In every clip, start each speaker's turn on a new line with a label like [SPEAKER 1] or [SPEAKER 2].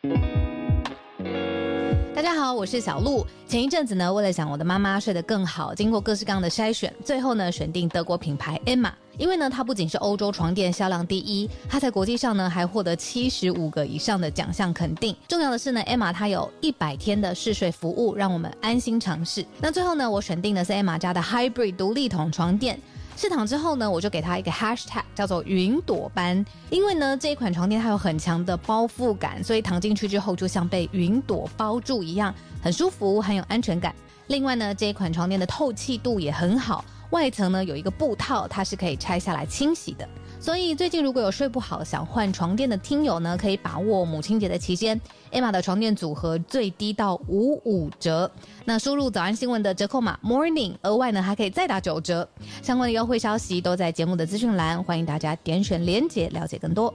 [SPEAKER 1] 大家好，我是小鹿。前一阵子呢，为了想我的妈妈睡得更好，经过各式各样的筛选，最后呢选定德国品牌 Emma。因为呢，它不仅是欧洲床垫销量第一，它在国际上呢还获得75个以上的奖项肯定。重要的是呢 ，Emma 它有100天的试睡服务，让我们安心尝试。那最后呢，我选定的是 Emma 家的 Hybrid 独立筒床垫。试躺之后呢，我就给它一个 hashtag 叫做云朵般，因为呢这一款床垫它有很强的包覆感，所以躺进去之后就像被云朵包住一样，很舒服，很有安全感。另外呢，这一款床垫的透气度也很好，外层呢有一个布套，它是可以拆下来清洗的。所以最近如果有睡不好想换床垫的听友呢，可以把握母亲节的期间 Emma 的床垫组合最低到55折，那输入早安新闻的折扣码 morning， 额外呢还可以再打9折。相关的优惠消息都在节目的资讯栏，欢迎大家点选连结了解更多。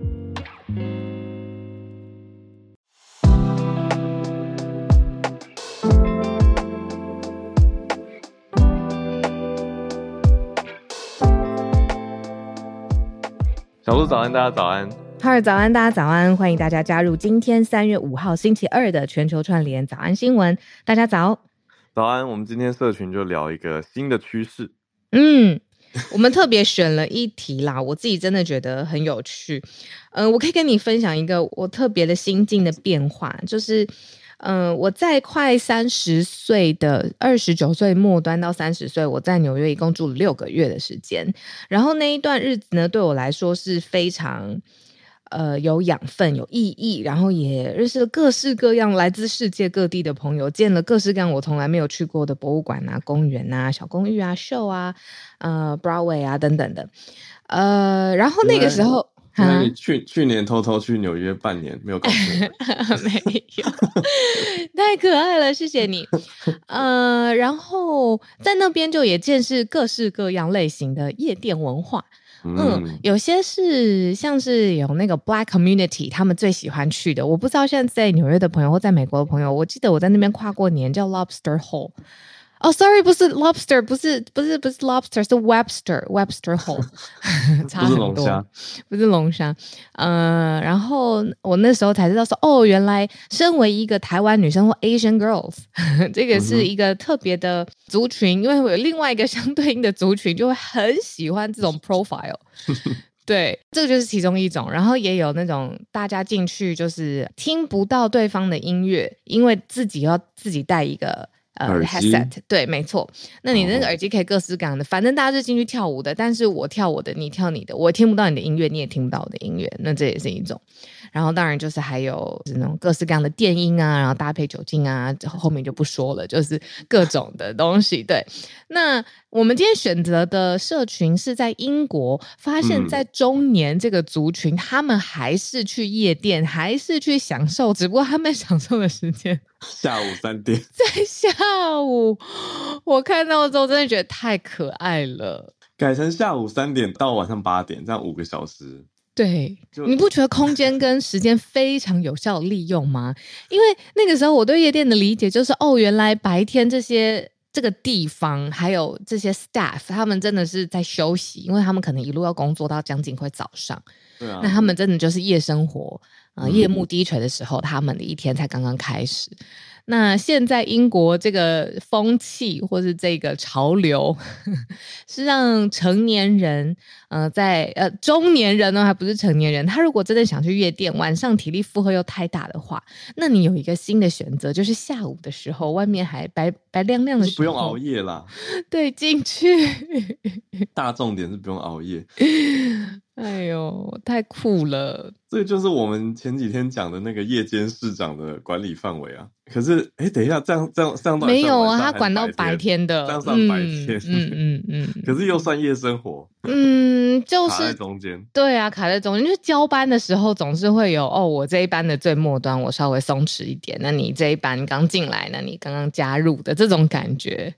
[SPEAKER 2] 小鹿早安，大家早安。
[SPEAKER 3] 哈尔早安，大家早安，欢迎大家加入今天3月5号星期二的全球串联早安新闻。大家早。
[SPEAKER 2] 早安，我们今天社群就聊一个新的趋势。
[SPEAKER 3] 我们特别选了一题啦，我自己真的觉得很有趣。我可以跟你分享一个我特别的心境的变化，就是我在快30岁的29岁末端到30岁，我在纽约一共住了6个月的时间。然后那一段日子呢，对我来说是非常有养分、有意义，然后也认识了各式各样来自世界各地的朋友，见了各式各样我从来没有去过的博物馆啊、公园啊、小公寓啊、秀啊、Broadway 啊等等的。然后那个时候。
[SPEAKER 2] 那你去年偷偷去纽约半年没有告诉我？
[SPEAKER 3] 没有，太可爱了，谢谢你。然后在那边就也见识各式各样类型的夜店文化。有些是像是有那个 Black Community 他们最喜欢去的，我不知道现在在纽约的朋友或在美国的朋友，我记得我在那边跨过年，叫 Lobster Hole。sorry， 不是 lobster， 不是 lobster， 是 Webster Hole， 差很多，不是龙虾。然后我那时候才知道说，原来身为一个台湾女生或 Asian girls， 这个是一个特别的族群，因为我有另外一个相对应的族群就会很喜欢这种 profile。对，这个就是其中一种。然后也有那种大家进去就是听不到对方的音乐，因为自己要自己带一个headset， 对，没错。那你那个耳机可以各式各样的，反正大家是进去跳舞的，但是我跳我的，你跳你的，我听不到你的音乐，你也听不到我的音乐，那这也是一种。然后当然就是还有那种各式各样的电音啊，然后搭配酒精啊，后面就不说了，就是各种的东西。对，那我们今天选择的社群是在英国，发现在中年这个族群，他们还是去夜店，还是去享受，只不过他们享受的时间
[SPEAKER 2] 下午3点，
[SPEAKER 3] 在下午。我看到之后真的觉得太可爱了，
[SPEAKER 2] 改成下午3点到晚上8点，这样5个小时。
[SPEAKER 3] 对，你不觉得空间跟时间非常有效利用吗？因为那个时候我对夜店的理解就是原来白天这个地方还有这些 staff 他们真的是在休息，因为他们可能一路要工作到将近快早上。
[SPEAKER 2] 对啊，
[SPEAKER 3] 那他们真的就是夜生活夜幕低垂的时候，他们的一天才刚刚开始。那现在英国这个风气或是这个潮流是让成年人中年人呢，还不是成年人，他如果真的想去夜店，晚上体力负荷又太大的话，那你有一个新的选择，就是下午的时候外面还白亮亮的时候，
[SPEAKER 2] 不用熬夜啦。
[SPEAKER 3] 对，进去
[SPEAKER 2] 大重点是不用熬夜。
[SPEAKER 3] 哎呦，太酷了！
[SPEAKER 2] 这就是我们前几天讲的那个夜间市长的管理范围啊。可是，等一下，这样
[SPEAKER 3] 没有啊，他管到白天的，
[SPEAKER 2] 这样算白天，可是又算夜生活，
[SPEAKER 3] 就是
[SPEAKER 2] 卡在中间。
[SPEAKER 3] 对啊，卡在中间。就是交班的时候总是会有我这一班的最末端，我稍微松弛一点，那你这一班刚进来，那你刚刚加入的这种感觉。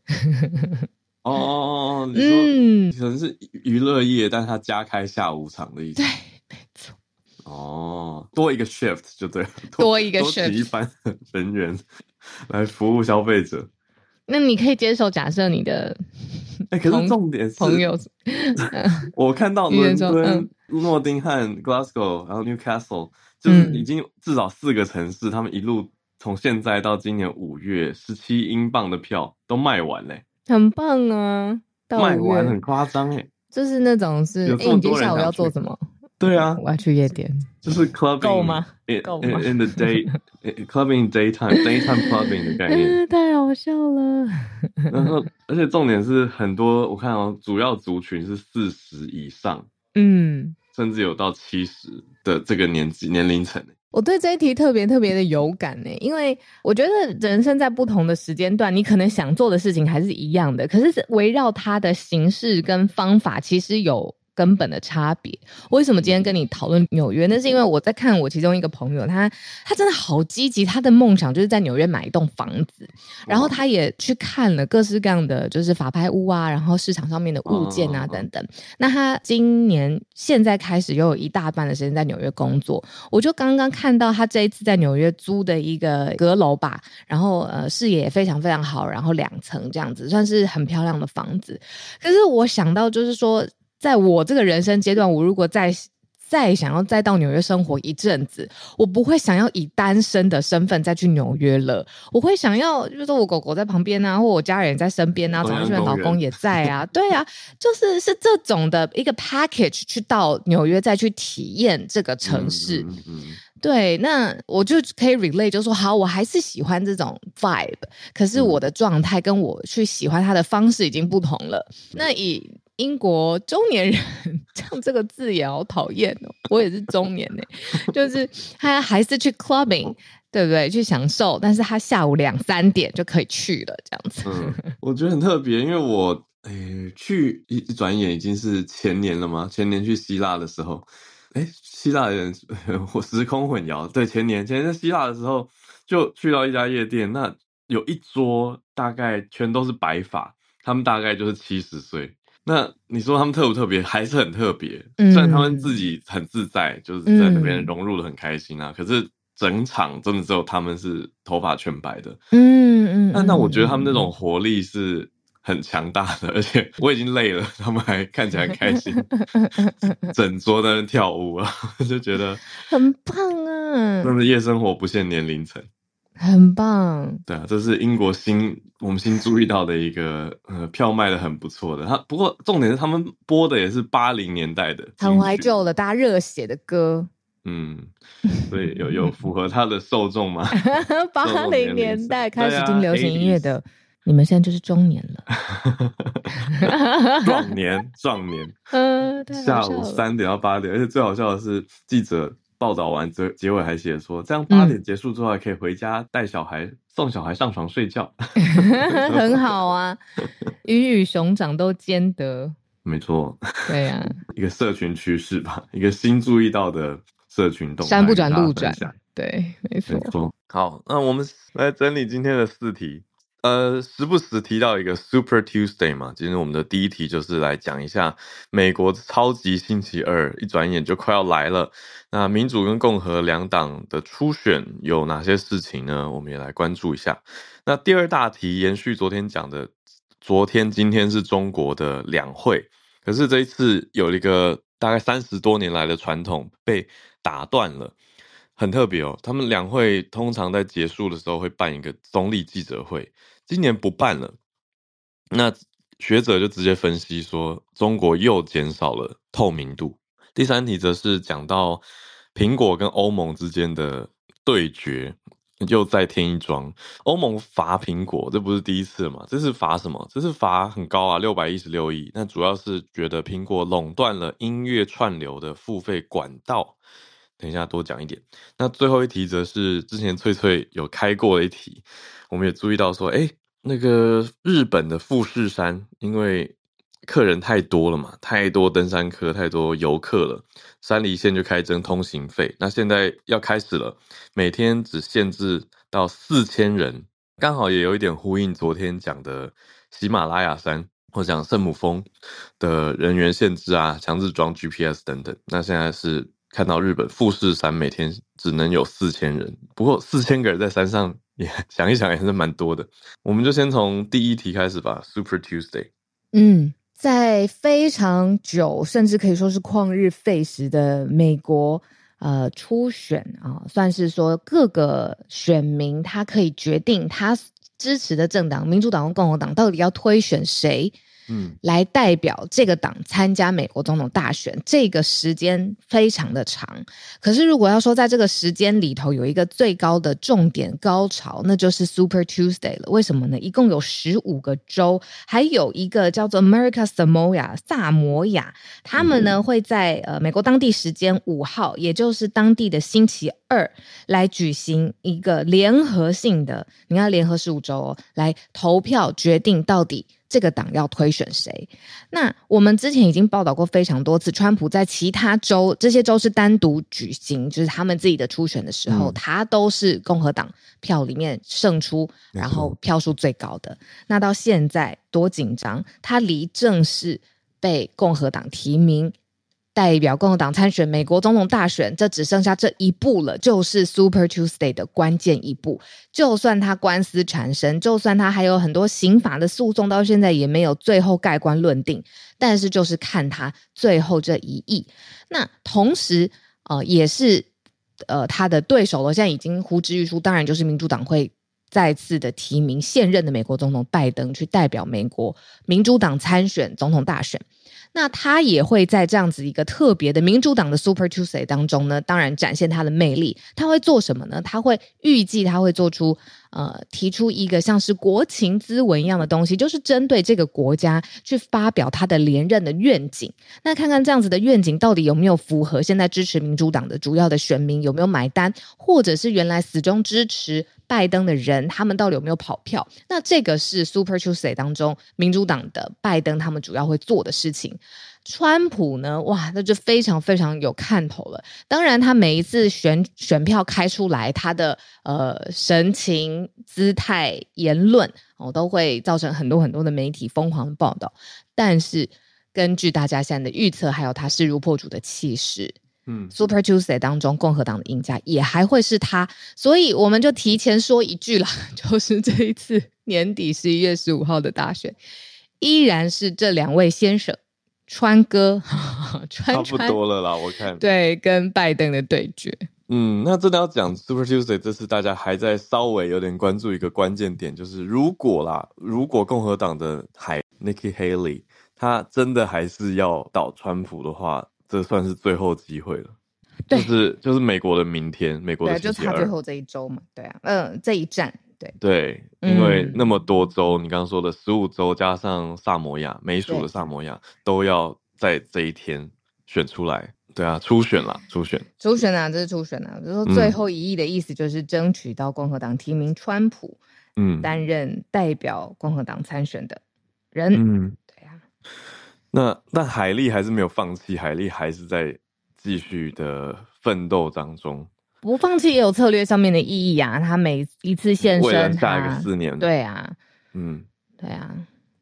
[SPEAKER 2] 你说可能是娱乐业，但他加开下午场的意思。
[SPEAKER 3] 对，没错。
[SPEAKER 2] 多一个 shift 就对了，
[SPEAKER 3] 多一个 shift，
[SPEAKER 2] 多请一班人员来服务消费者。
[SPEAKER 3] 那你可以接受假设你的
[SPEAKER 2] 可是重点是
[SPEAKER 3] 朋友
[SPEAKER 2] 我看到伦敦、诺丁汉、Glasgow 然后 Newcastle 就是已经至少4个城市，他们一路从现在到今年5月，17英镑的票都卖完嘞，
[SPEAKER 3] 很棒啊！
[SPEAKER 2] 卖完很夸张哎，
[SPEAKER 3] 就是那种是
[SPEAKER 2] 有这么多人
[SPEAKER 3] 下午要
[SPEAKER 2] 想去
[SPEAKER 3] 做什么？
[SPEAKER 2] 对啊，
[SPEAKER 3] 我要去夜店，
[SPEAKER 2] 就是 clubbing
[SPEAKER 3] 够吗？
[SPEAKER 2] in the day clubbing daytime clubbing 的概念，
[SPEAKER 3] 太好笑了。
[SPEAKER 2] 然后而且重点是很多我看主要族群是40以上，甚至有到70的这个年龄层。
[SPEAKER 3] 我对这一题特别的有感呢，因为我觉得人生在不同的时间段，你可能想做的事情还是一样的，可是围绕它的形式跟方法其实有根本的差别。为什么今天跟你讨论纽约？那是因为我在看我其中一个朋友，他真的好积极，他的梦想就是在纽约买一栋房子，然后他也去看了各式各样的就是法拍屋啊，然后市场上面的物件啊等等。那他今年现在开始又有一大半的时间在纽约工作，我就刚刚看到他这一次在纽约租的一个阁楼吧，然后视野也非常非常好，然后2层这样子，算是很漂亮的房子。可是我想到就是说，在我这个人生阶段，我如果再想要再到纽约生活一阵子，我不会想要以单身的身份再去纽约了，我会想要就是说我狗狗在旁边啊，或我家人在身边啊，早上去的老公也在啊，对啊，是这种的一个 package 去到纽约再去体验这个城市。对，那我就可以 relate， 就说好，我还是喜欢这种 vibe， 可是我的状态跟我去喜欢它的方式已经不同了。那以英国中年人讲这个字也好讨厌哦，我也是中年就是他还是去 clubbing， 对不对？去享受，但是他下午2、3点就可以去了，这样子。
[SPEAKER 2] 我觉得很特别，因为我去一转眼已经是前年了嘛，前年去希腊的时候。希腊人我时空混淆，对，前年在希腊的时候就去到一家夜店，那有一桌大概全都是白发，他们大概就是70岁。那你说他们特不特别？还是很特别。虽然他们自己很自在，就是在那边融入的很开心啊，可是整场真的只有他们是头发全白的。那我觉得他们那种活力是很强大的，而且我已经累了，他们还看起来很开心，整桌在那跳舞啊，就觉得
[SPEAKER 3] 很棒啊！
[SPEAKER 2] 真的夜生活不限年龄层，
[SPEAKER 3] 很棒。
[SPEAKER 2] 对啊，这是英国我们新注意到的一个票卖的很不错的。不过重点是他们播的也是80年代的，
[SPEAKER 3] 很怀旧的，大家热血的歌。
[SPEAKER 2] 所以有符合他的受众吗
[SPEAKER 3] ？80年代开始听流行音乐的。你们现在就是中年了。
[SPEAKER 2] 壮年下午3点到8点，而且最好笑的是记者报道完结尾还写说，这样8点结束之后还可以回家带小孩送小孩上床睡觉。
[SPEAKER 3] 很好啊，鱼与熊掌都兼得。
[SPEAKER 2] 没错，
[SPEAKER 3] 对啊，
[SPEAKER 2] 一个社群趋势吧，一个新注意到的社群动态，
[SPEAKER 3] 山不转路转，对，没错。
[SPEAKER 2] 好，那我们来整理今天的4题。时不时提到一个 Super Tuesday 嘛，今天我们的第一题就是来讲一下美国超级星期二，一转眼就快要来了。那民主跟共和2党的初选有哪些事情呢？我们也来关注一下。那第2大题延续昨天讲的，今天是中国的两会，可是这一次有一个大概30多年来的传统被打断了。很特别哦，他们两会通常在结束的时候会办一个总理记者会，今年不办了。那学者就直接分析说，中国又减少了透明度。第3题则是讲到苹果跟欧盟之间的对决，又再添一桩。欧盟罚苹果，这不是第一次了嘛？这是罚什么？这是罚很高啊，616亿。那主要是觉得苹果垄断了音乐串流的付费管道。等一下多讲一点。那最后一题则是之前翠翠有开过的一题，我们也注意到说，那个日本的富士山，因为客人太多了嘛，太多登山客，太多游客了，山梨县就开征通行费。那现在要开始了，每天只限制到4000人，刚好也有一点呼应昨天讲的喜马拉雅山或讲圣母峰的人员限制啊，强制装 GPS 等等。那现在是看到日本富士山每天只能有4000人，不过4000个人在山上也想一想也是蛮多的。我们就先从第一题开始吧 ，Super Tuesday。
[SPEAKER 3] 在非常久，甚至可以说是旷日费时的美国初选啊，算是说各个选民他可以决定他支持的政党，民主党和共和党到底要推选谁。来代表这个党参加美国总统大选，这个时间非常的长。可是如果要说在这个时间里头有一个最高的重点高潮，那就是 Super Tuesday 了。为什么呢？一共有15个州，还有一个叫做 America Samoa 萨摩亚，他们呢会在美国当地时间5号，也就是当地的星期二来举行一个联合性的，你看联合15州哦，来投票决定到底这个党要推选谁。那我们之前已经报道过非常多次，川普在其他州，这些州是单独举行，就是他们自己的初选的时候，他都是共和党票里面胜出，然后票数最高的。那到现在多紧张，他离正式被共和党提名代表共和党参选美国总统大选，这只剩下这一步了，就是 Super Tuesday 的关键一步。就算他官司缠身，就算他还有很多刑法的诉讼，到现在也没有最后盖棺论定，但是就是看他最后这一役。那同时也是他的对手了，现在已经呼之欲出，当然就是民主党会再次的提名现任的美国总统拜登去代表美国民主党参选总统大选。那他也会在这样子一个特别的民主党的 Super Tuesday 当中呢，当然展现他的魅力。他会做什么呢？他会预计他会做出提出一个像是国情咨文一样的东西，就是针对这个国家去发表他的连任的愿景。那看看这样子的愿景到底有没有符合现在支持民主党的主要的选民有没有买单，或者是原来死忠支持拜登的人他们到底有没有跑票。那这个是 Super Tuesday 当中民主党的拜登他们主要会做的事情。川普呢，哇，那就非常非常有看头了。当然他每一次选票开出来，他的神情姿态言论都会造成很多很多的媒体疯狂的报道。但是根据大家现在的预测，还有他势如破竹的气势，Super Tuesday 当中共和党的赢家也还会是他。所以我们就提前说一句啦，就是这一次年底11月15号的大选依然是这两位先生川哥川
[SPEAKER 2] 差不多了啦，我看
[SPEAKER 3] 对，跟拜登的对决。
[SPEAKER 2] 那真的要讲 Super Tuesday， 这次大家还在稍微有点关注一个关键点，就是如果共和党的Nikki Haley 他真的还是要倒川普的话，这算是最后机会了。就是美国的明天，美国的星期二，
[SPEAKER 3] 就差最后这一周嘛，对啊，这一站。
[SPEAKER 2] 对，因为那么多州，你刚刚说的15州加上萨摩亚，美属的萨摩亚都要在这一天选出来。对啊，初选啊，这是初选啊。就是说
[SPEAKER 3] 最后一役的意思就是争取到共和党提名川普，担任代表共和党参选的人。对啊。
[SPEAKER 2] 那海莉还是没有放弃，海莉还是在继续的奋斗当中。
[SPEAKER 3] 不放弃也有策略上面的意义啊，他每一次现身，
[SPEAKER 2] 为了下一个4年，
[SPEAKER 3] 对啊，对啊，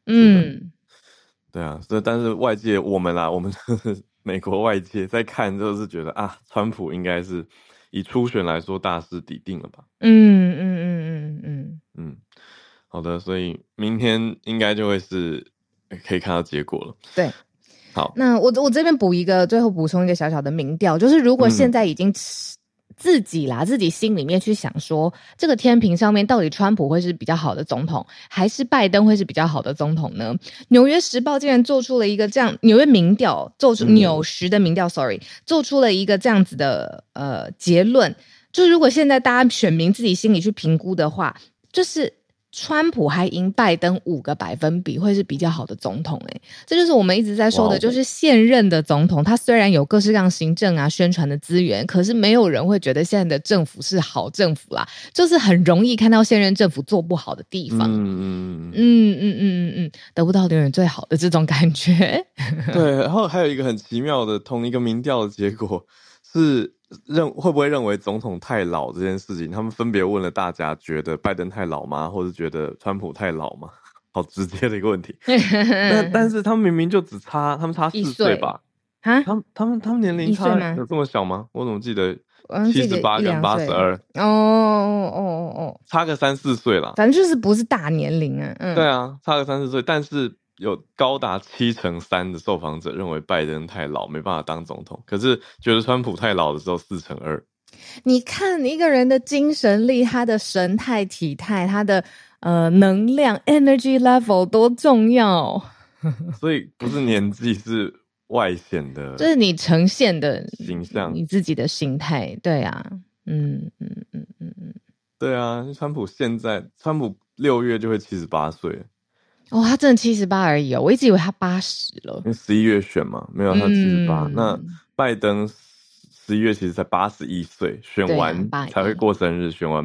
[SPEAKER 2] 对啊，但是外界我们美国外界在看，就是觉得川普应该是以初选来说大势已定了吧？好的，所以明天应该就会是可以看到结果了。
[SPEAKER 3] 对。
[SPEAKER 2] 好，
[SPEAKER 3] 那我这边最后补充一个小小的民调，就是如果现在已经自己心里面去想说，这个天平上面到底川普会是比较好的总统，还是拜登会是比较好的总统呢？纽约时报竟然做出了一个这样，纽约民调纽时的民调 做出了一个这样子的结论，就是如果现在大家选民自己心里去评估的话，就是川普还赢拜登5个百分比会是比较好的总统。这就是我们一直在说的，就是现任的总统他虽然有各式各样行政啊宣传的资源，可是没有人会觉得现在的政府是好政府啦，就是很容易看到现任政府做不好的地方。得不到永远最好的这种感觉。
[SPEAKER 2] 对，然后还有一个很奇妙的同一个民调的结果是会不会认为总统太老这件事情，他们分别问了大家，觉得拜登太老吗？或者觉得川普太老吗？好直接的一个问题。但是他们明明就差4岁吧？他们年龄差有这么小吗？我怎么记得78跟82？差个3-4岁啦。
[SPEAKER 3] 反正就是不是大年龄啊。
[SPEAKER 2] 对啊，差个3-4岁，但是有高达3%的受访者认为拜登太老，没办法当总统，可是觉得川普太老的时候4%。
[SPEAKER 3] 你看一个人的精神力，他的神态、体态，他的能量 （energy level） 多重要。
[SPEAKER 2] 所以不是年纪，是外显的，
[SPEAKER 3] 就是你呈现的
[SPEAKER 2] 形象，
[SPEAKER 3] 你自己的心态。对啊，
[SPEAKER 2] 对啊，川普6月就会78岁了。
[SPEAKER 3] 哦，他真的78而已哦，我一直以为他80了。
[SPEAKER 2] 因为11月选嘛，没有他78。那拜登11月其实才81岁，选完才会过生日，选完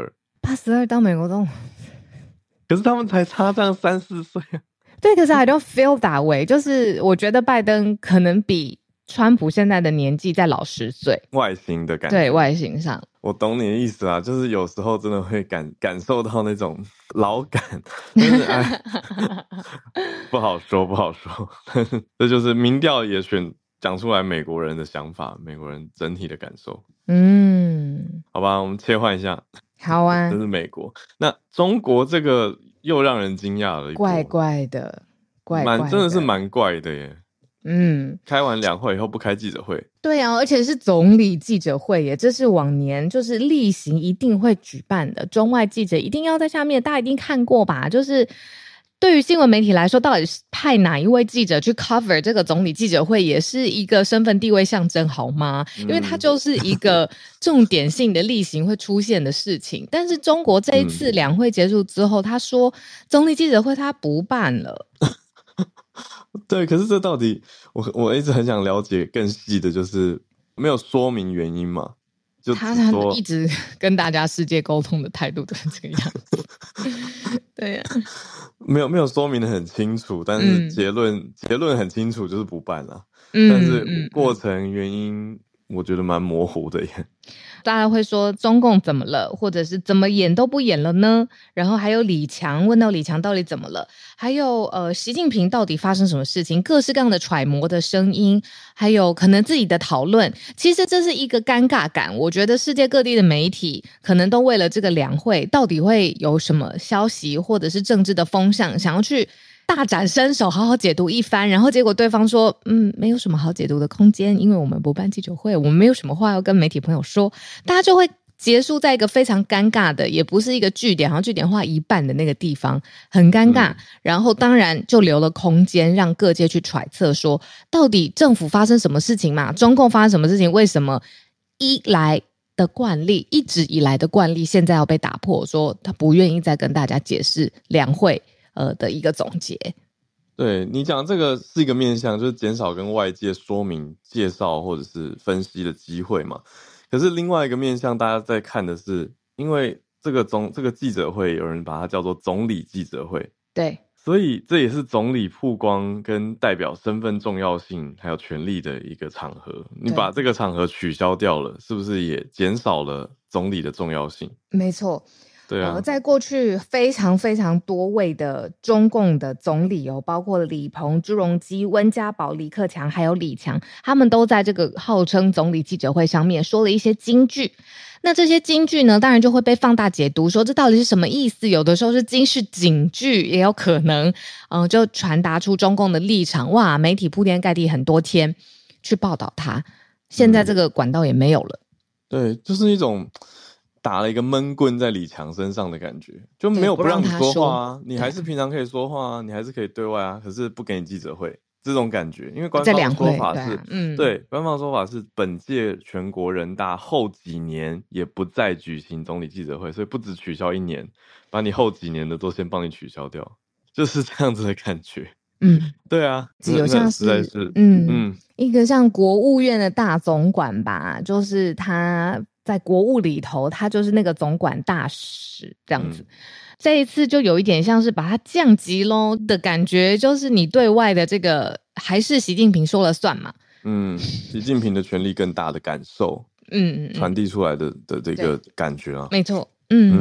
[SPEAKER 2] 82
[SPEAKER 3] 当美国总统。
[SPEAKER 2] 可是他们才差这样3-4岁啊。
[SPEAKER 3] 对，可是 I don't feel that way， 就是我觉得拜登可能比川普现在的年纪再老10岁，
[SPEAKER 2] 外形的感觉。
[SPEAKER 3] 对，外形上。
[SPEAKER 2] 我懂你的意思啊，就是有时候真的会感受到那种老感，但是不好说。这就是民调也讲出来美国人的想法，美国人整体的感受。好吧，我们切换一下。
[SPEAKER 3] 好啊，
[SPEAKER 2] 这是美国。那中国这个又让人惊讶了一波，
[SPEAKER 3] 怪怪的，
[SPEAKER 2] 真的是蛮怪的耶。开完两会以后不开记者会。
[SPEAKER 3] 对啊，而且是总理记者会耶，这是往年就是例行一定会举办的，中外记者一定要在下面，大家一定看过吧？就是对于新闻媒体来说，到底是派哪一位记者去 cover 这个总理记者会，也是一个身份地位象征，好吗？因为它就是一个重点性的例行会出现的事情。但是中国这一次两会结束之后，他说总理记者会他不办了。
[SPEAKER 2] 对，可是这到底我一直很想了解更细的，就是没有说明原因嘛？就
[SPEAKER 3] 他一直跟大家世界沟通的态度都是这个样子。对呀，
[SPEAKER 2] 没有说明的很清楚，但是结论很清楚，就是不办了。但是过程原因我觉得蛮模糊的耶。
[SPEAKER 3] 大家会说中共怎么了，或者是怎么演都不演了呢？然后还有李强，问到李强到底怎么了，还有习近平到底发生什么事情，各式各样的揣摩的声音，还有可能自己的讨论，其实这是一个尴尬感。我觉得世界各地的媒体可能都为了这个两会到底会有什么消息，或者是政治的风向，想要去大展身手，好好解读一番，然后结果对方说没有什么好解读的空间，因为我们不办记者会，我们没有什么话要跟媒体朋友说，大家就会结束在一个非常尴尬的，也不是一个句点，好像句点画一半的那个地方，很尴尬。然后当然就留了空间让各界去揣测说，到底政府发生什么事情嘛？中共发生什么事情？为什么一直以来的惯例现在要被打破？说他不愿意再跟大家解释两会的一个总结。
[SPEAKER 2] 对，你讲这个是一个面向，就是减少跟外界说明、介绍或者是分析的机会嘛。可是另外一个面向，大家在看的是，因为这个记者会，有人把它叫做总理记者会，
[SPEAKER 3] 对，
[SPEAKER 2] 所以这也是总理曝光跟代表身份重要性还有权力的一个场合。你把这个场合取消掉了，是不是也减少了总理的重要性？
[SPEAKER 3] 没错。
[SPEAKER 2] 对啊，
[SPEAKER 3] 在过去非常非常多位的中共的总理包括李鹏、朱镕基、温家宝、李克强还有李强，他们都在这个号称总理记者会上面说了一些金句。那这些金句呢，当然就会被放大解读，说这到底是什么意思？有的时候是金氏警句，也有可能就传达出中共的立场。哇，媒体铺天盖地很多天去报道它，现在这个管道也没有了。
[SPEAKER 2] 对，就是一种打了一个闷棍在李强身上的感觉，就没有不让你说话啊，你还是平常可以说话啊，你还是可以对外啊，可是不给你记者会，这种感觉。因为官方的说法是，对，官方的说法是本届全国人大后几年也不再举行总理记者会，所以不只取消1年，把你后几年的都先帮你取消掉，就是这样子的感觉。对啊，
[SPEAKER 3] 有像是一个像国务院的大总管吧，就是他在国务里头，他就是那个总管大使这样子。这一次就有一点像是把他降级咯的感觉，就是你对外的这个还是习近平说了算嘛。
[SPEAKER 2] 习近平的权力更大的感受，传递出来的这个感觉啊，
[SPEAKER 3] 没错。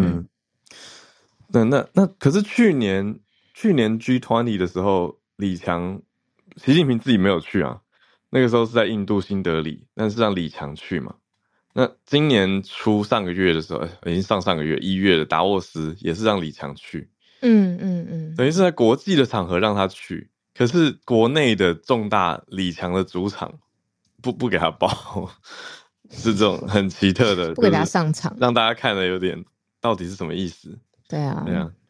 [SPEAKER 2] 那可是去年 G20 的时候，习近平自己没有去啊，那个时候是在印度新德里，但是让李强去嘛。那今年初上个月的时候，已经上个月1月的达沃斯也是让李强去， 等于是在国际的场合让他去，可是国内的重大李强的主场不给他报，是这种很奇特的，
[SPEAKER 3] 不给他上场，
[SPEAKER 2] 让大家看了有点到底是什么意思？
[SPEAKER 3] 对啊，
[SPEAKER 2] 对啊，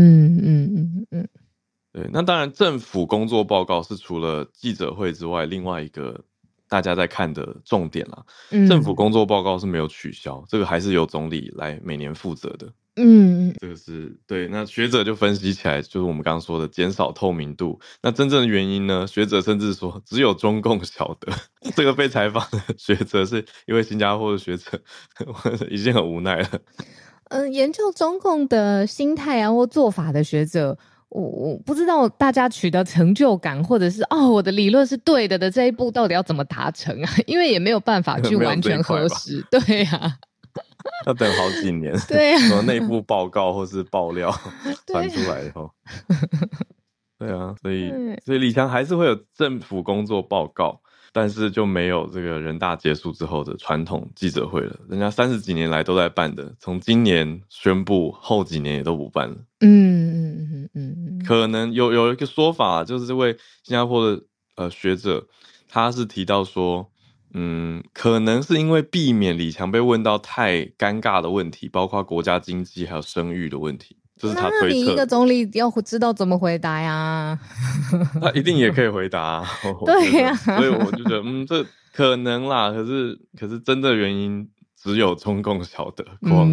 [SPEAKER 2] 对，那当然政府工作报告是除了记者会之外另外一个大家在看的重点啦。政府工作报告是没有取消，这个还是由总理来每年负责的。这个是对。那学者就分析起来，就是我们刚刚说的减少透明度。那真正的原因呢？学者甚至说只有中共晓得。这个被采访的学者是一位新加坡的学者，已经很无奈了。
[SPEAKER 3] 研究中共的心态啊或做法的学者，我不知道大家取得成就感，或者是我的理论是对的这一步到底要怎么达成啊？因为也没有办法去完全核实。对啊。
[SPEAKER 2] 要等好几年，
[SPEAKER 3] 对啊，
[SPEAKER 2] 什么内部报告或是爆料传出来以后，对啊，所以李强还是会有政府工作报告，但是就没有这个人大结束之后的传统记者会了。人家30几年来都在办的，从今年宣布后几年也都不办了。可能有一个说法，就是这位新加坡的学者，他是提到说。可能是因为避免李强被问到太尴尬的问题，包括国家经济还有声誉的问题，这是他推测的。
[SPEAKER 3] 那你一个总理要知道怎么回答呀？
[SPEAKER 2] 他一定也可以回答
[SPEAKER 3] 对呀，
[SPEAKER 2] 所以我就觉得，这可能啦。可是真的原因只有中共晓得。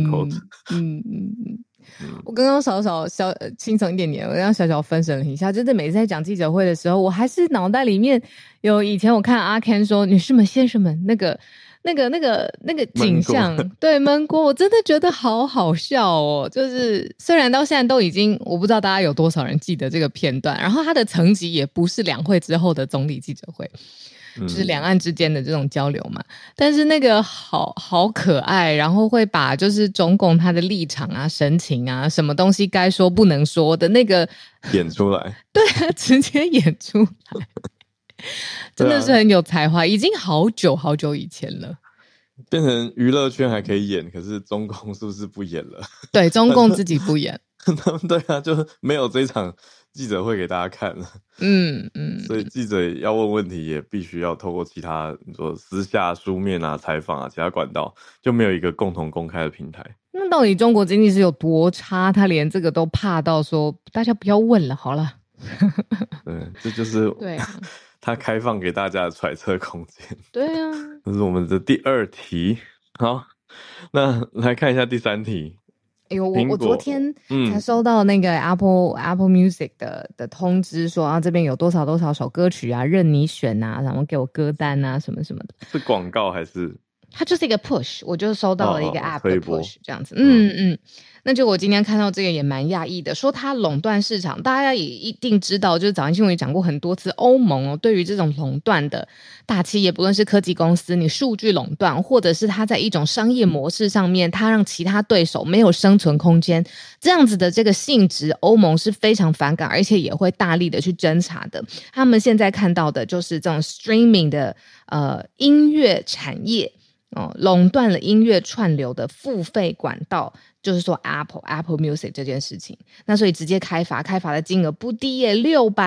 [SPEAKER 3] 我刚刚清楚一点点，我刚刚小分神了一下，就是每次在讲记者会的时候，我还是脑袋里面有以前我看阿 Ken 说女士们先生们那个景象，对，焖锅，我真的觉得好好笑哦。就是虽然到现在都已经我不知道大家有多少人记得这个片段，然后它的层级也不是两会之后的总理记者会。就是两岸之间的这种交流嘛，但是那个好可爱，然后会把就是中共他的立场啊、神情啊、什么东西该说不能说的那个
[SPEAKER 2] 演出来，
[SPEAKER 3] 对啊，直接演出来，真的是很有才华，已经好久好久以前了。
[SPEAKER 2] 变成娱乐圈还可以演，可是中共是不是不演了？
[SPEAKER 3] 对，中共自己不演。
[SPEAKER 2] 对啊，就没有这一场记者会给大家看了。所以记者要问问题也必须要透过其他你说私下书面啊、采访啊、其他管道，就没有一个共同公开的平台。
[SPEAKER 3] 那到底中国经济是有多差？他连这个都怕到说大家不要问了，好了。
[SPEAKER 2] 对，这就是
[SPEAKER 3] 对
[SPEAKER 2] 他开放给大家的揣测空间。
[SPEAKER 3] 对啊，
[SPEAKER 2] 这是我们的第2题。好，那来看一下第3题。
[SPEAKER 3] 我昨天才收到那个 Apple Music 的通知，说这边有多少多少首歌曲啊，任你选啊，然后给我歌单啊，什么什么的。
[SPEAKER 2] 是广告还是？
[SPEAKER 3] 它就是一个 push， 我就收到了一个 app 的 push 这样子。那就我今天看到这个也蛮讶异的，说它垄断市场，大家也一定知道，就是早安新闻也讲过很多次，欧盟对于这种垄断的大企业，不论是科技公司，你数据垄断，或者是它在一种商业模式上面，它让其他对手没有生存空间，这样子的这个性质，欧盟是非常反感，而且也会大力的去侦查的。他们现在看到的就是这种 streaming 的音乐产业。垄断了音乐串流的付费管道，就是说 Apple Music 这件事情。那所以直接开罚的金额不低耶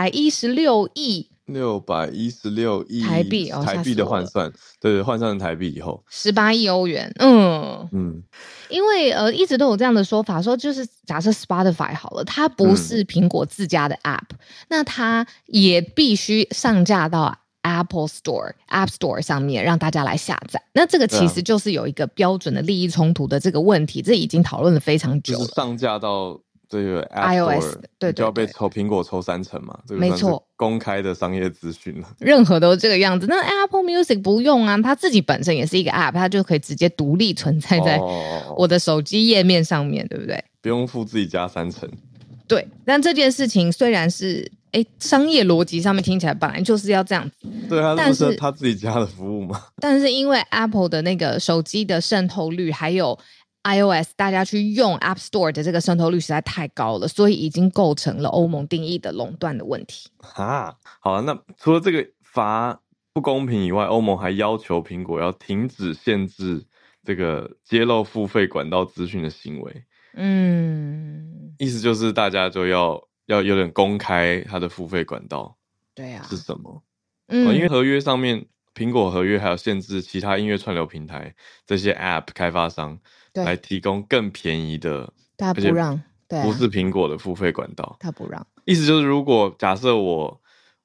[SPEAKER 3] ，616亿
[SPEAKER 2] ，616亿
[SPEAKER 3] 台币
[SPEAKER 2] 的换算，对，换算成台币以后
[SPEAKER 3] ，18亿欧元。因为一直都有这样的说法，说就是假设 Spotify 好了，它不是苹果自家的 App，那它也必须上架到Apple App Store 上面让大家来下载，那这个其实就是有一个标准的利益冲突的这个问题，这已经讨论了非常久了。
[SPEAKER 2] 就是上架到这个 App Store， 对，就要被苹果抽3%嘛，这个没错，公开的商业资讯了。
[SPEAKER 3] 任何都这个样子，那 Apple Music 不用啊，它自己本身也是一个 App， 它就可以直接独立存在在我的手机页面上面，对不对？
[SPEAKER 2] 不用付自己加3%。
[SPEAKER 3] 对，但这件事情虽然是商业逻辑上面听起来本来就是要这样子，
[SPEAKER 2] 对啊，但是他自己家的服务嘛。
[SPEAKER 3] 但是因为 Apple 的那个手机的渗透率，还有 iOS 大家去用 App Store 的这个渗透率实在太高了，所以已经构成了欧盟定义的垄断的问题。
[SPEAKER 2] 好了，那除了这个罚不公平以外，欧盟还要求苹果要停止限制这个揭露付费管道资讯的行为。 意思就是大家就要有点公开它的付费管道
[SPEAKER 3] 对啊
[SPEAKER 2] 是什么。因为合约上面苹果合约还有限制其他音乐串流平台这些 App 开发商来提供更便宜的，
[SPEAKER 3] 他不让，对啊，
[SPEAKER 2] 不是苹果的付费管道，
[SPEAKER 3] 他不让。
[SPEAKER 2] 意思就是如果假设我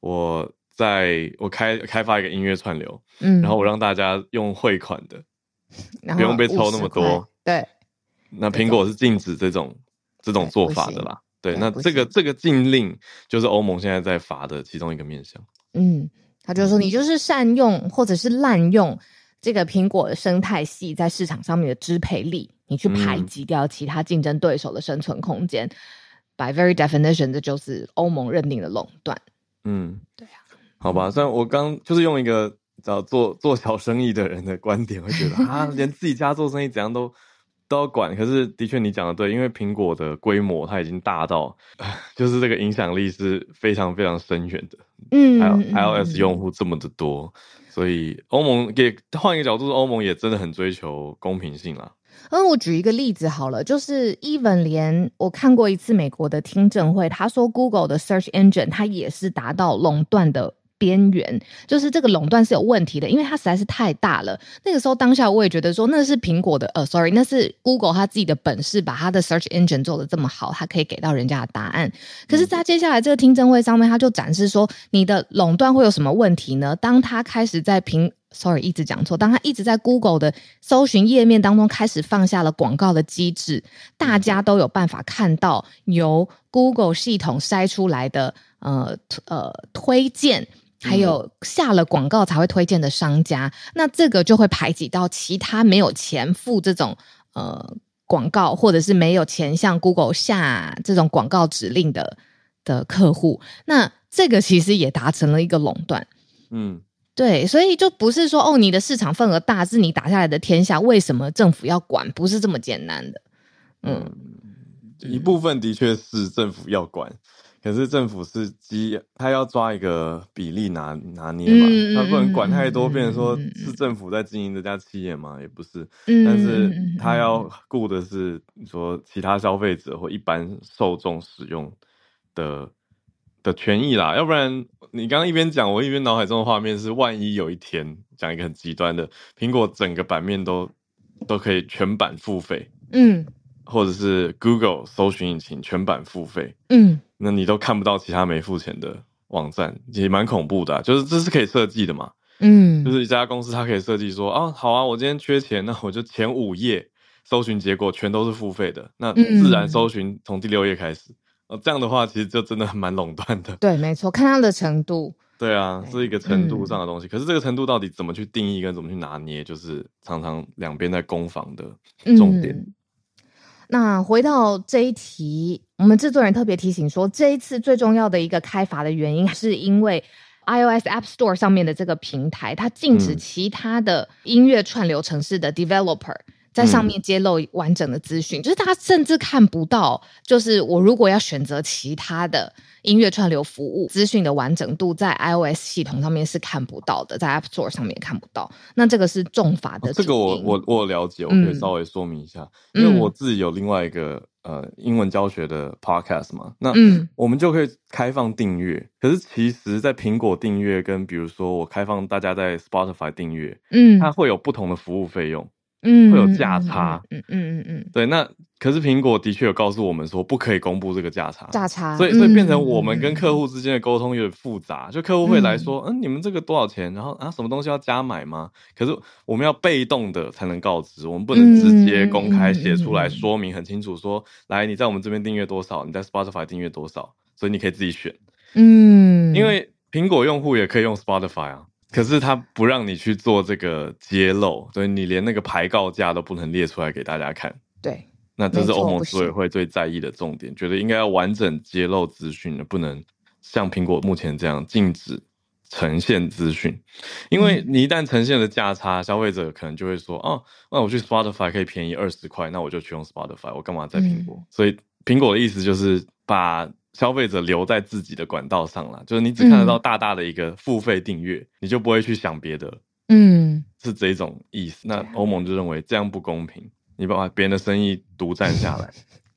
[SPEAKER 2] 开发一个音乐串流，然后我让大家用汇款的，不用被抽那么多，
[SPEAKER 3] 对，
[SPEAKER 2] 那苹果是禁止这种做法的啦。对，那这个禁令就是欧盟现在在罚的其中一个面向。
[SPEAKER 3] 他就说你就是善用或者是滥用这个苹果的生态系在市场上面的支配力，你去排挤掉其他竞争对手的生存空间。By very definition， 这就是欧盟认定的垄断。对啊。
[SPEAKER 2] 好吧，虽然我刚就是用一个做小生意的人的观点，会觉得连自己家做生意怎样都要管。可是的确你讲的对，因为苹果的规模它已经大到，就是这个影响力是非常非常深远的。还有 iOS 用户这么的多，所以欧盟也换一个角度，欧盟也真的很追求公平性啦。
[SPEAKER 3] 我举一个例子好了，就是 even 连我看过一次美国的听证会，他说 Google 的 Search Engine 它也是达到垄断的边缘，就是这个垄断是有问题的，因为它实在是太大了。那个时候当下我也觉得说那是苹果的那是 Google 它自己的本事，把它的 Search Engine 做得这么好，它可以给到人家的答案。可是在接下来这个听证会上面，他就展示说你的垄断会有什么问题呢？当他开始在一直讲错。当他一直在 Google 的搜寻页面当中开始放下了广告的机制，大家都有办法看到由 Google 系统筛出来的推荐，还有下了广告才会推荐的商家，那这个就会排挤到其他没有钱付这种广告，或者是没有钱向 Google 下这种广告指令的客户。那这个其实也达成了一个垄断。对，所以就不是说你的市场份额大是你打下来的天下，为什么政府要管？不是这么简单的。
[SPEAKER 2] 一部分的确是政府要管，可是政府是他要抓一个比例拿捏嘛，他不能管太多，变成说是政府在经营这家企业嘛，也不是。但是他要顾的是说其他消费者或一般受众使用的权益啦，要不然你刚刚一边讲，我一边脑海中的画面是，万一有一天讲一个很极端的，苹果整个版面都可以全版付费，或者是 Google 搜寻引擎全版付费，那你都看不到其他没付钱的网站，也蛮恐怖的啊。就是这是可以设计的嘛，就是一家公司它可以设计说好啊，我今天缺钱，那我就前5页搜寻结果全都是付费的，那自然搜寻从第6页开始。这样的话其实就真的蛮垄断的。
[SPEAKER 3] 对，没错，看它的程度。
[SPEAKER 2] 对啊，是一个程度上的东西。可是这个程度到底怎么去定义跟怎么去拿捏，就是常常两边在攻防的重点。
[SPEAKER 3] 那回到这一题，我们制作人特别提醒说，这一次最重要的一个开罚的原因是因为 iOS App Store 上面的这个平台，它禁止其他的音乐串流程式的 developer在上面揭露完整的资讯，就是他甚至看不到，就是我如果要选择其他的音乐串流服务，资讯的完整度在 iOS 系统上面是看不到的，在 App Store 上面也看不到。那这个是重罚的主因。
[SPEAKER 2] 这个我了解，我可以稍微说明一下，因为我自己有另外一个英文教学的 podcast 嘛，那我们就可以开放订阅。可是其实在苹果订阅跟比如说我开放大家在 Spotify 订阅，它会有不同的服务费用。会有价差，对，那可是苹果的确有告诉我们说不可以公布这个价差，所以变成我们跟客户之间的沟通有点复杂，就客户会来说，你们这个多少钱？然后什么东西要加买吗？可是我们要被动的才能告知，我们不能直接公开写出来说明很清楚说，来你在我们这边订阅多少，你在 Spotify 订阅多少，所以你可以自己选，因为苹果用户也可以用 Spotify 啊。可是他不让你去做这个揭露，所以你连那个排告价都不能列出来给大家看。
[SPEAKER 3] 对，
[SPEAKER 2] 那这是欧盟执委会最在意的重点，觉得应该要完整揭露资讯的，不能像苹果目前这样禁止呈现资讯。因为你一旦呈现了价差，消费者可能就会说，那我去 Spotify 可以便宜20块，那我就去用 Spotify， 我干嘛在苹果？所以苹果的意思就是把消费者留在自己的管道上啦，就是你只看得到大大的一个付费订阅，你就不会去想别的，是这种意思。那欧盟就认为这样不公平，你把别人的生意独占下来，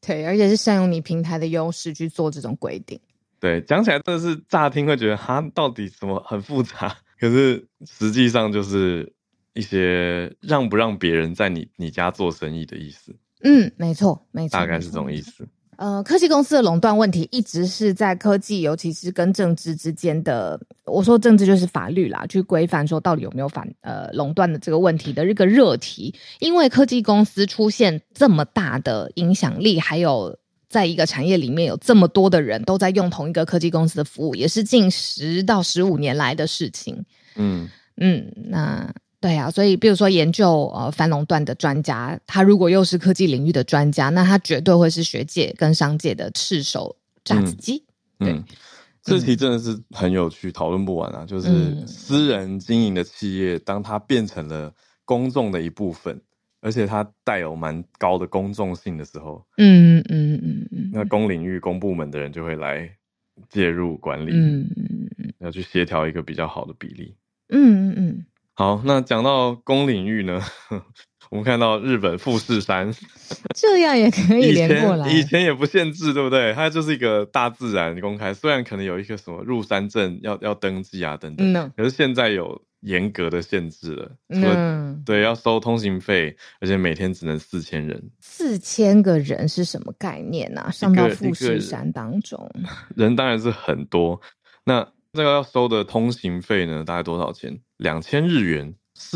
[SPEAKER 3] 对，而且是善用你平台的优势去做这种规定。
[SPEAKER 2] 对，讲起来真的是乍听会觉得哈，到底什么很复杂，可是实际上就是一些让不让别人在你家做生意的意思。
[SPEAKER 3] 没错，
[SPEAKER 2] 大概是这种意思。
[SPEAKER 3] 科技公司的垄断问题一直是在科技，尤其是跟政治之间的，我说政治就是法律啦，去规范说到底有没有垄断的这个问题的一个热题。因为科技公司出现这么大的影响力，还有在一个产业里面有这么多的人都在用同一个科技公司的服务，也是近10到15年来的事情。那对啊，所以比如说研究反垄断的专家，他如果又是科技领域的专家，那他绝对会是学界跟商界的赤手炸子鸡。对，
[SPEAKER 2] 这题真的是很有趣，讨论不完啊。就是私人经营的企业，当它变成了公众的一部分，而且它带有蛮高的公众性的时候，那公领域、公部门的人就会来介入管理，要去协调一个比较好的比例。好，那讲到公领域呢，我们看到日本富士山，
[SPEAKER 3] 这样也可以连过来。
[SPEAKER 2] 以前也不限制，对不对？它就是一个大自然公开，虽然可能有一个什么入山证要登记啊等等，可是现在有严格的限制了。对，要收通行费，而且每天只能4000人。
[SPEAKER 3] 4000个人是什么概念啊？上到富士山当中，
[SPEAKER 2] 人当然是很多。那这个要收的通行费呢，大概多少钱？2000日元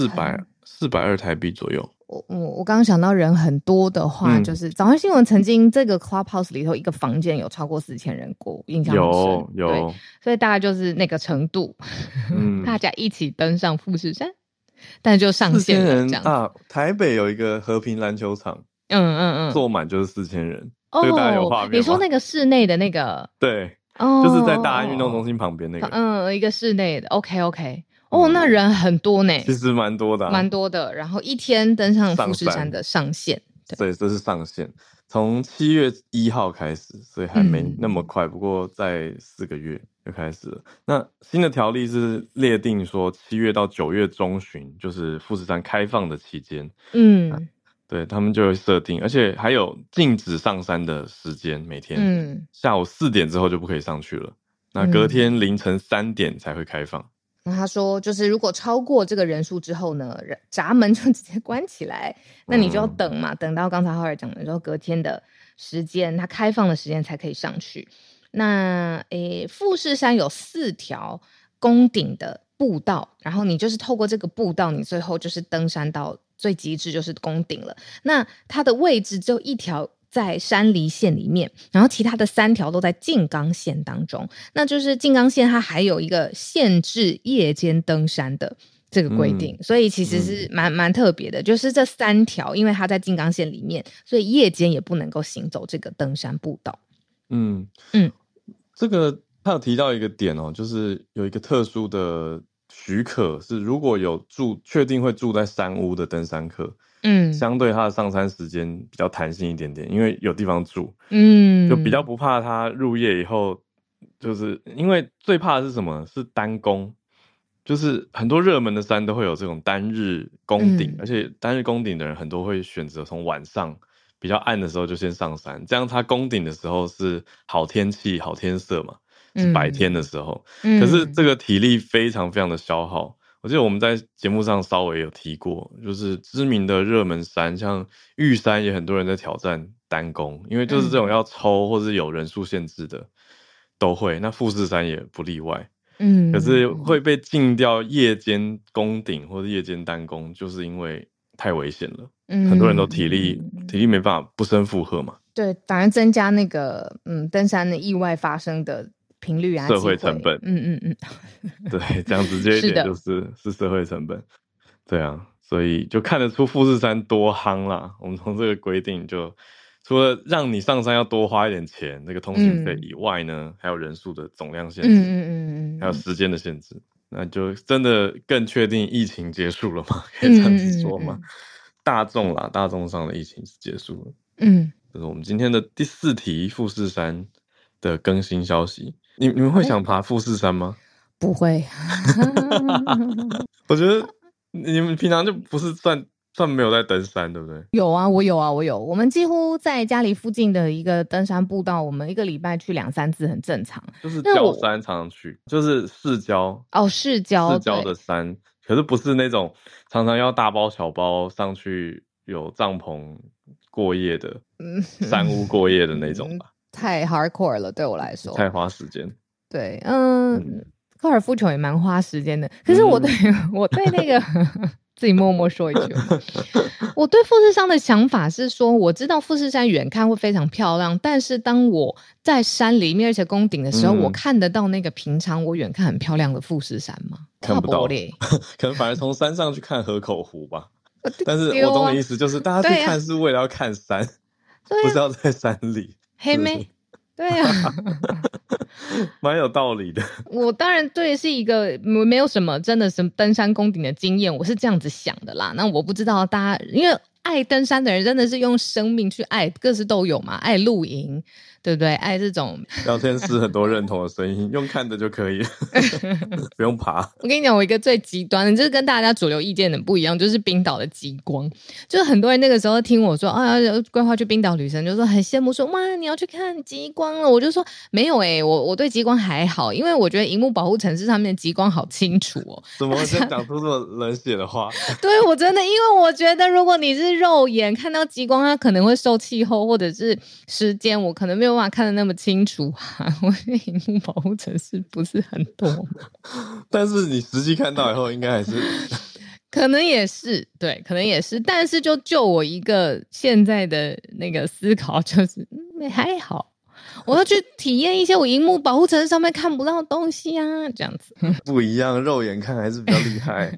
[SPEAKER 2] ，420台币左右。
[SPEAKER 3] 我刚刚想到人很多的话，就是早上新闻曾经这个 Clubhouse 里头一个房间有超过4000人过，印象很深。有，所以大概就是那个程度，大家一起登上富士山，但就上线了这样
[SPEAKER 2] 啊。台北有一个和平篮球场，坐满就是4000人，这个大家有画面吗？
[SPEAKER 3] 你说那个室内的那个？
[SPEAKER 2] 对。就是在大安运动中心旁边那个，
[SPEAKER 3] 一个室内的 ，OK， 那人很多呢，
[SPEAKER 2] 其实蛮多的，
[SPEAKER 3] 蛮多的。然后一天登上富士山的上限，
[SPEAKER 2] 对，这是上限，从7月1号开始，所以还没那么快，不过在4个月就开始了。那新的条例是列定说7月到9月中旬，就是富士山开放的期间，对，他们就会设定，而且还有禁止上山的时间，每天下午4点之后就不可以上去了。那隔天凌晨3点才会开放。
[SPEAKER 3] 那他说，就是如果超过这个人数之后呢，闸门就直接关起来，那你就要等嘛，等到刚才浩尔讲的时候，隔天的时间，它开放的时间才可以上去。那富士山有4条攻顶的步道，然后你就是透过这个步道，你最后就是登山到最极致就是攻顶了。那它的位置只有1条在山梨县里面，然后其他的3条都在静冈县当中。那就是静冈县它还有一个限制夜间登山的这个规定，所以其实是蛮特别的。就是这3条，因为它在静冈县里面，所以夜间也不能够行走这个登山步道。
[SPEAKER 2] 这个他有提到一个点哦，就是有一个特殊的许可，是如果有确定会住在山屋的登山客，相对他的上山时间比较弹性一点点，因为有地方住，就比较不怕他入夜以后，就是因为最怕的是什么？是单攻，就是很多热门的山都会有这种单日攻顶，而且单日攻顶的人很多会选择从晚上比较暗的时候就先上山，这样他攻顶的时候是好天气、好天色嘛，是白天的时候。可是这个体力非常非常的消耗。我记得我们在节目上稍微有提过，就是知名的热门山，像玉山也很多人在挑战单攻，因为就是这种要抽或是有人数限制的都会。那富士山也不例外。可是会被禁掉夜间攻顶或者夜间单攻，就是因为太危险了。很多人都体力没办法不胜负荷嘛。对，
[SPEAKER 3] 反而增加那个登山的意外发生的频率啊，
[SPEAKER 2] 社会成本。对，讲直接一点就是社会成本。对啊，所以就看得出富士山多夯啦。我们从这个规定就除了让你上山要多花一点钱，那个通行费以外呢，还有人数的总量限制，还有时间的限制，那就真的更确定疫情结束了嘛？可以这样子说吗？大众上的疫情是结束了。这是我们今天的第4题，富士山的更新消息。你们会想爬富士山吗？
[SPEAKER 3] 不会。
[SPEAKER 2] 我觉得你们平常就不是算算没有在登山对不对？
[SPEAKER 3] 有啊，我有。我们几乎在家里附近的一个登山步道，我们一个礼拜去2-3次很正常。
[SPEAKER 2] 就是郊山常常去，就是市郊
[SPEAKER 3] 市郊
[SPEAKER 2] 的山，可是不是那种常常要大包小包上去有帐篷过夜的山屋过夜的那种吧。
[SPEAKER 3] 太 hardcore 了，对我来说
[SPEAKER 2] 太花时间。
[SPEAKER 3] 对，高尔夫球也蛮花时间的。可是我对那个自己默默说一句，我对富士山的想法是说，我知道富士山远看会非常漂亮，但是当我在山里面而且攻顶的时候，我看得到那个平常我远看很漂亮的富士山吗？
[SPEAKER 2] 看不到可能反而从山上去看河口湖吧。但是我懂你意思，就是大家去看是为了要看山，不是要在山里。
[SPEAKER 3] 黑妹，对啊，
[SPEAKER 2] 蛮有道理的。
[SPEAKER 3] 我当然对是一个没有什么真的是登山攻顶的经验，我是这样子想的啦。那我不知道大家，因为爱登山的人真的是用生命去爱，各式都有嘛，爱露营，对不对？爱这种
[SPEAKER 2] 聊天室很多认同的声音，用看的就可以不用爬。
[SPEAKER 3] 我跟你讲，我一个最极端的，就是跟大家主流意见很不一样，就是冰岛的极光。就是很多人那个时候听我说啊，规划去冰岛旅程，就说很羡慕说哇，你要去看极光了。我就说没有我对极光还好，因为我觉得萤幕保护城市上面的极光好清楚哦。
[SPEAKER 2] 怎么会讲出这么冷血的话？
[SPEAKER 3] 对，我真的，因为我觉得如果你是肉眼看到极光，它可能会受气候或者是时间，我可能没有办法看得那么清楚啊。我觉得萤幕保护城市不是很多吗？
[SPEAKER 2] 但是你实际看到以后，应该还是
[SPEAKER 3] 可能也是对，可能也是，但是就我一个现在的那个思考，就是还好，我要去体验一些我萤幕保护城市上面看不到的东西啊，这样子
[SPEAKER 2] 不一样，肉眼看还是比较厉害。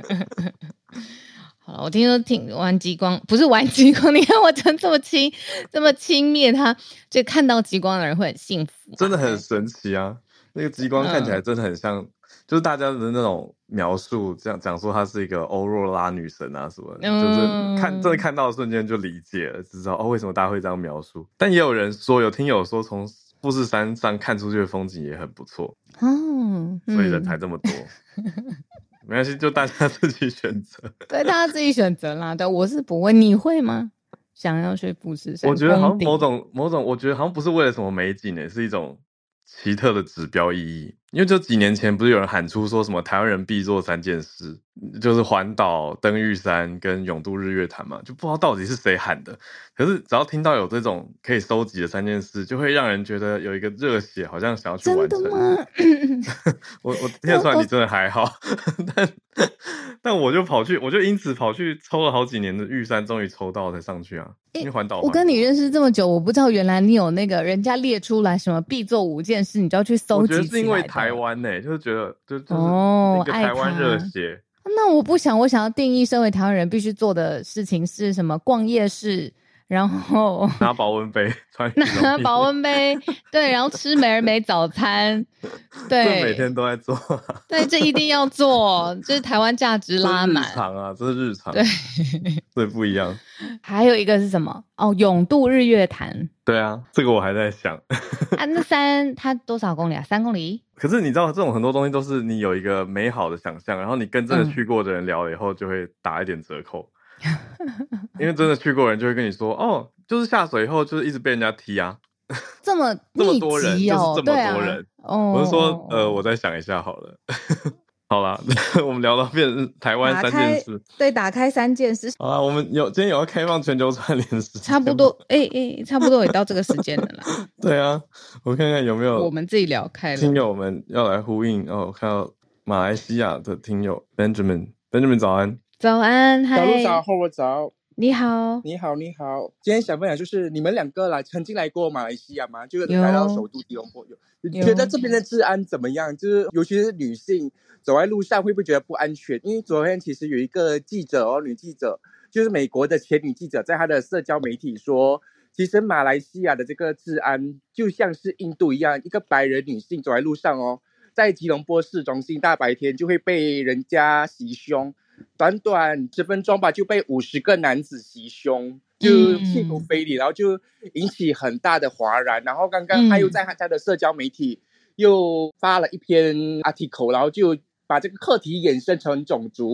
[SPEAKER 3] 好了，我听说玩极光不是玩极光，你看我真这么轻蔑他，就看到极光的人会很幸福，
[SPEAKER 2] 真的很神奇啊！那个极光看起来真的很像，就是大家的那种描述，这样讲说她是一个欧若拉女神啊什么的，就是真的看到的瞬间就理解了，知道为什么大家会这样描述。但也有人说，有听友说从富士山上看出去的风景也很不错，所以人才这么多。没关系，就大家自己选择。
[SPEAKER 3] 对，大家自己选择啦。对，我是不会，你会吗？想要去富士山？
[SPEAKER 2] 我觉得好像某种，我觉得好像不是为了什么美景呢，是一种奇特的指标意义。因为就几年前不是有人喊出说什么台湾人必做3件事，就是环岛、登玉山跟泳渡日月潭嘛，就不知道到底是谁喊的。可是只要听到有这种可以收集的3件事，就会让人觉得有一个热血，好像想要去完成。
[SPEAKER 3] 真的吗？
[SPEAKER 2] 我听得出来你真的还好，但我就因此跑去抽了好几年的玉山，终于抽到才上去啊。因为环岛，
[SPEAKER 3] 我跟你认识这么久，我不知道原来你有那个人家列出来什么必做5件事，你就要去搜集起来的。
[SPEAKER 2] 我觉得是因为台湾呢，就是觉得就是一个台湾热血。
[SPEAKER 3] 那我想要定义身为台湾人必须做的事情是什么？逛夜市，然后
[SPEAKER 2] 拿保温杯，
[SPEAKER 3] 拿保温杯，对，然后吃美而美早餐，对，
[SPEAKER 2] 这每天都在做，
[SPEAKER 3] 对，这一定要做，这是台湾价值拉满，
[SPEAKER 2] 日常啊，这是日常，
[SPEAKER 3] 对，
[SPEAKER 2] 对，不一样。
[SPEAKER 3] 还有一个是什么？哦，泳渡日月潭。
[SPEAKER 2] 对啊，这个我还在想。
[SPEAKER 3] 那它多少公里啊？3公里？
[SPEAKER 2] 可是你知道，这种很多东西都是你有一个美好的想象，然后你跟真的去过的人聊了以后，就会打一点折扣。因为真的去过的人就会跟你说，哦，就是下水以后就是一直被人家踢啊，
[SPEAKER 3] 这么
[SPEAKER 2] 多人，就是这么多人。我是说，我再想一下好了。好啦，我们聊到变成台湾3件事，
[SPEAKER 3] 对，打开3件事。
[SPEAKER 2] 好啦，我们今天有要开放全球串联时间，
[SPEAKER 3] 差不多，差不多也到这个时间了啦。
[SPEAKER 2] 对啊，我看看有没有
[SPEAKER 3] 我们自己聊开了。
[SPEAKER 2] 听友们要来呼应哦，我看到马来西亚的听友 Benjamin 早安。
[SPEAKER 3] 早安，
[SPEAKER 4] 小鹿早，后我早。
[SPEAKER 3] 你好，
[SPEAKER 4] 你好，你好。今天想分享就是你们2个曾经来过马来西亚吗？就是来到首都吉隆坡，你觉得这边的治安怎么样？就是尤其是女性走在路上会不会觉得不安全？因为昨天其实有一个记者女记者，就是美国的前女记者，在她的社交媒体说，其实马来西亚的这个治安就像是印度一样，一个白人女性走在路上在吉隆坡市中心大白天就会被人家袭胸。短短10分钟吧，就被50个男子袭胸，就气土非礼，然后就引起很大的哗然。然后刚刚他又在他的社交媒体又发了一篇 article，然后就把这个课题衍生成种族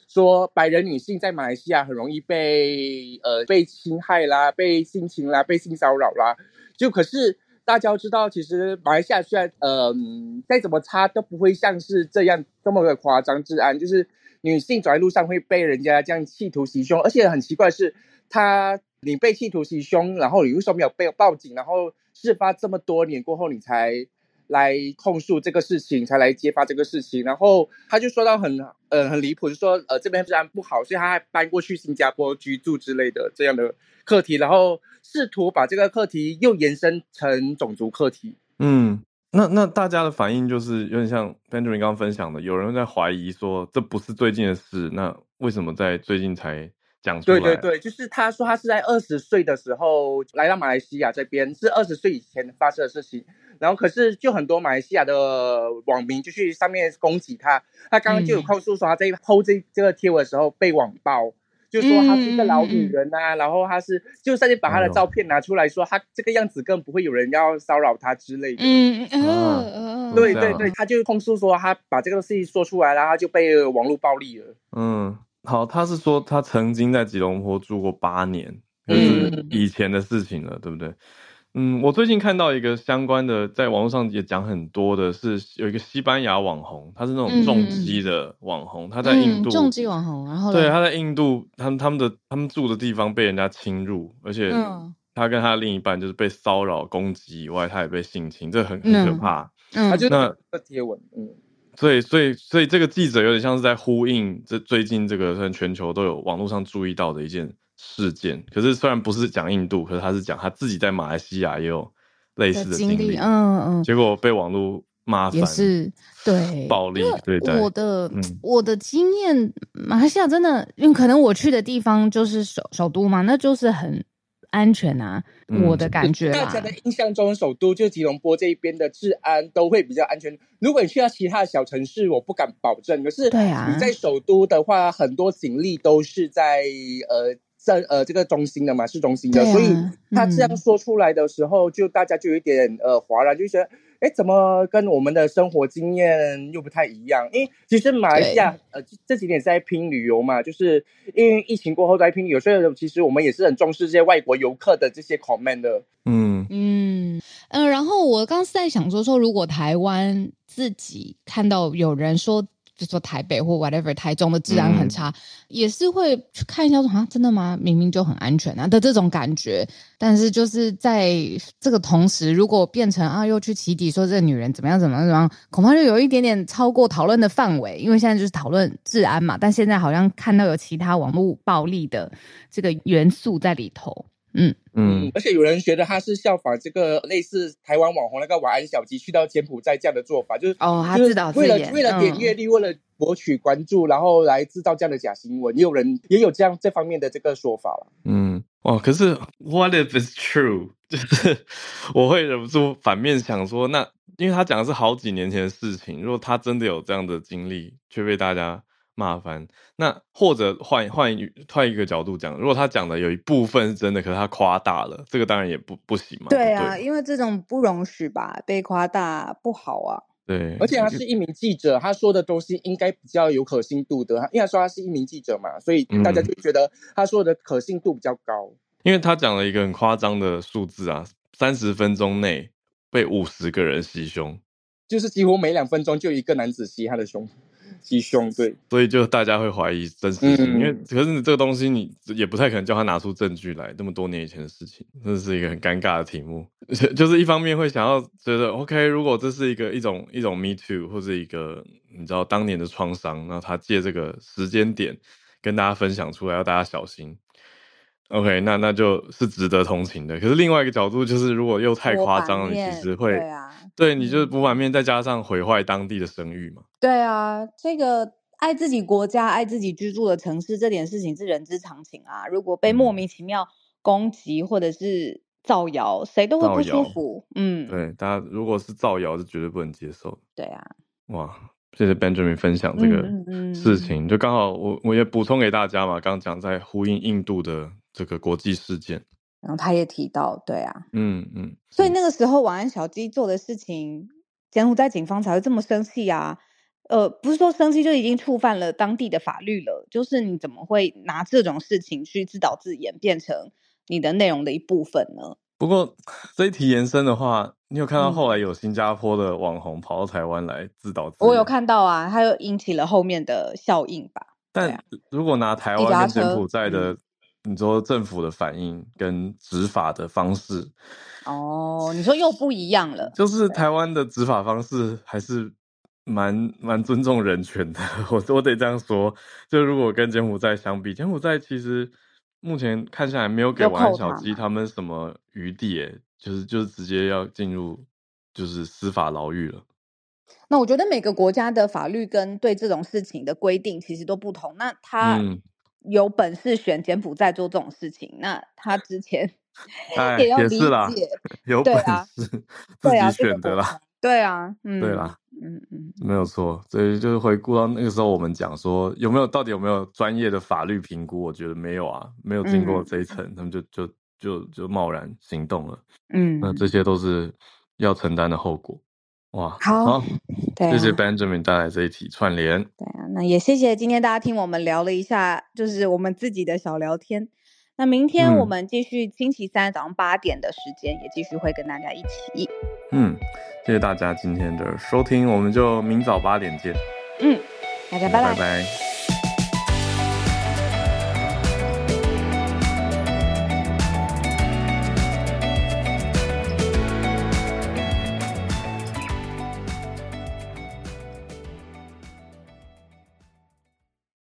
[SPEAKER 4] 说白人女性在马来西亚很容易被侵害啦，被性侵啦，被性骚扰啦。就可是大家都知道，其实马来西亚虽然再怎么差都不会像是这样这么的夸张治安，就是女性走在路上会被人家这样企图袭胸，而且很奇怪的是，你被企图袭胸，然后你为什么没有被报警？然后事发这么多年过后，你才来控诉这个事情，才来揭发这个事情。然后他就说到很离谱，就说这边治安不好，所以他还搬过去新加坡居住之类的这样的课题，然后试图把这个课题又延伸成种族课题。
[SPEAKER 2] 那大家的反应就是有点像 Benjamin 刚刚分享的，有人在怀疑说这不是最近的事，那为什么在最近才讲出来？
[SPEAKER 4] 对，就是他说他是在20岁的时候来到马来西亚这边，是20岁以前发生的事情。然后可是就很多马来西亚的网民就去上面攻击他，他刚刚就有控诉说他在 PO 这个贴文的时候被网暴，就说她是一个老女人啊，然后他是就甚至把他的照片拿出来说他这个样子根本不会有人要骚扰他之类的。对，他就控诉说他把这个事情说出来，然后他就被网络暴力了。
[SPEAKER 2] 好，他是说他曾经在吉隆坡住过8年，就是以前的事情了，对不对？我最近看到一个相关的，在网络上也讲很多的，是有一个西班牙网红，他是那种重机的网红，他在印度
[SPEAKER 1] 重机网红，然后
[SPEAKER 2] 对，他在印度，他们住的地方被人家侵入，而且他跟他另一半就是被骚扰攻击以外，他也被性侵，这很可怕。
[SPEAKER 4] 他就那个贴文，
[SPEAKER 2] 所以这个记者有点像是在呼应最近这个全球都有网络上注意到的一件事件。可是虽然不是讲印度，可是他是讲他自己在马来西亚也有类似的经历，结果被网络骂翻，
[SPEAKER 1] 也是对
[SPEAKER 2] 暴力对待。
[SPEAKER 1] 我的经验，马来西亚真的，因为可能我去的地方就是首都嘛，那就是很安全啊，我的感觉啦。
[SPEAKER 4] 大家的印象中，首都就吉隆坡这一边的治安都会比较安全。如果你去到其他的小城市，我不敢保证。可是你在首都的话，很多警力都是在这个中心的嘛，市中心的，所以他这样说出来的时候，就大家就有一点哗然，就觉得怎么跟我们的生活经验又不太一样？因为其实马来西亚这几年是在拼旅游嘛，就是因为疫情过后在拼旅游，所以其实我们也是很重视这些外国游客的这些 comment 的。
[SPEAKER 1] 然后我刚是在想说如果台湾自己看到有人说，就说台北或 whatever 台中的治安很差，也是会去看一下说真的吗？明明就很安全啊的这种感觉。但是就是在这个同时，如果变成又去起底说这个女人怎么样，恐怕就有一点点超过讨论的范围，因为现在就是讨论治安嘛，但现在好像看到有其他网络暴力的这个元素在里头。
[SPEAKER 4] 而且有人觉得他是效仿这个类似台湾网红那个晚安小鸡去到柬埔寨这样的做法，就是
[SPEAKER 1] 他知道
[SPEAKER 4] 为了点阅率，为了博取关注，然后来制造这样的假新闻，也有这方面的这个说法了。
[SPEAKER 2] 可是 what if it's true？ 就是我会忍不住反面想说，那因为他讲的是好几年前的事情，如果他真的有这样的经历，却被大家骂翻，那或者换一个角度讲，如果他讲的有一部分是真的，可是他夸大了，这个当然也不行嘛。
[SPEAKER 5] 对啊，因为这种不容许吧，被夸大不好啊。
[SPEAKER 2] 对，
[SPEAKER 4] 而且他是一名记者，他说的东西应该比较有可信度的，因为他说他是一名记者嘛，所以大家就觉得他说的可信度比较高。
[SPEAKER 2] 因为他讲了一个很夸张的数字啊，30分钟内被50个人袭胸，
[SPEAKER 4] 就是几乎每2分钟就一个男子袭他的胸。对，
[SPEAKER 2] 所以就大家会怀疑真实性，因为可是你这个东西你也不太可能叫他拿出证据来，这么多年以前的事情，这是一个很尴尬的题目。就是一方面会想要觉得 OK， 如果这是一种 Me Too 或者一个你知道当年的创伤，然后他借这个时间点跟大家分享出来，要大家小心。OK， 那就是值得同情的。可是另外一个角度就是，如果又太夸张了，你其实会对你就是补版面，再加上毁坏当地的声誉嘛。
[SPEAKER 5] 对啊，这个爱自己国家、爱自己居住的城市这点事情是人之常情啊。如果被莫名其妙攻击或者是造谣，谁都会不舒服。
[SPEAKER 2] 对，大家如果是造谣，是绝对不能接受的。
[SPEAKER 5] 对啊，
[SPEAKER 2] 哇。谢谢 Benjamin 分享这个事情，就刚好我也补充给大家嘛，刚刚讲在呼应印度的这个国际事件，
[SPEAKER 5] 然后他也提到，对啊，所以那个时候晚安小鸡做的事情，柬埔寨警方才会这么生气啊。 不是说生气就已经触犯了当地的法律了，就是你怎么会拿这种事情去自导自演变成你的内容的一部分呢？
[SPEAKER 2] 不过这一题延伸的话，你有看到后来有新加坡的网红跑到台湾来自导自演？
[SPEAKER 5] 我有看到啊，它又引起了后面的效应吧。
[SPEAKER 2] 但如果拿台湾跟柬埔寨的，你说政府的反应跟执法的方式，
[SPEAKER 5] 你说又不一样了。
[SPEAKER 2] 就是台湾的执法方式还是蛮尊重人权的，我得这样说。就如果跟柬埔寨相比，柬埔寨其实目前看下来没有给晚安小鸡他们什么余地耶，就是直接要进入就是司法牢狱了。
[SPEAKER 5] 那我觉得每个国家的法律跟对这种事情的规定其实都不同。那他有本事选柬埔寨做这种事情，那他之前也要理解，
[SPEAKER 2] 有本事自己选的啦。
[SPEAKER 5] 对啊，
[SPEAKER 2] 对啦，没有错。所以就是回顾到那个时候，我们讲说到底有没有专业的法律评估？我觉得没有啊，没有经过这一层，他们就贸然行动了。那这些都是要承担的后果。哇，好，谢谢 Benjamin 带来这一题串联。
[SPEAKER 5] 对啊，那也谢谢今天大家听我们聊了一下，就是我们自己的小聊天。那明天我们继续星期三早上8点的时间，也继续会跟大家一起。
[SPEAKER 2] 谢谢大家今天的收听，我们就明早8点见。
[SPEAKER 5] 大家拜拜。
[SPEAKER 2] 拜拜。